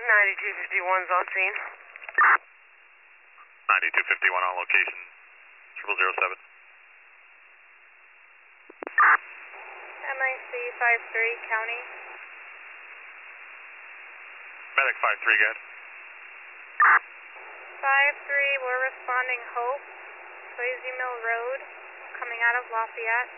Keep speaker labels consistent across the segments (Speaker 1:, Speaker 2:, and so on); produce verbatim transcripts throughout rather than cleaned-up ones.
Speaker 1: ninety-two fifty-one's on scene.
Speaker 2: ninety-two fifty-one on location, triple zero seven.
Speaker 3: M I C five three, county.
Speaker 2: Medic five three, go ahead.
Speaker 3: five three, we're responding Hope, Swayze Mill Road, coming out of Lafayette.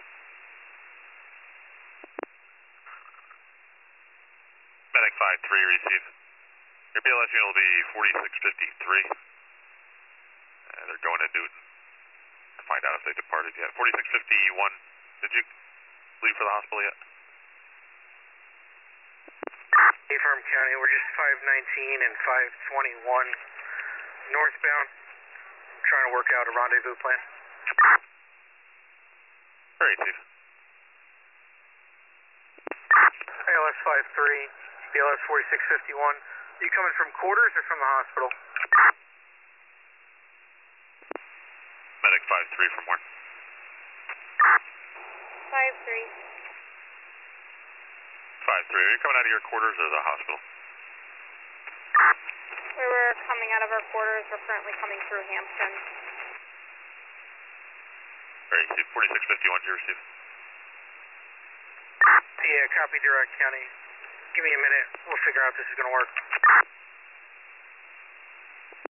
Speaker 2: Medic five three, receive. Your B L S unit will be forty-six fifty-three. Uh, they're going to Newton. I'll find out if they departed yet. forty-six fifty-one, did you leave for the hospital yet?
Speaker 4: Farm County, we're just five nineteen and five twenty-one northbound. I'm trying to work out a rendezvous plan.
Speaker 2: Very Steve.
Speaker 4: A L S five three, B L S forty-six fifty-one. Are you coming from quarters or from the hospital?
Speaker 2: Medic five three from where?
Speaker 3: five three.
Speaker 2: five three, are you coming out of your quarters or the hospital?
Speaker 3: We were coming out of our quarters. We're currently coming through Hampton.
Speaker 2: Very Steve, forty-six fifty-one, do you receive?
Speaker 4: Yeah, copy direct county. Give me a minute. We'll figure out if this is going to work.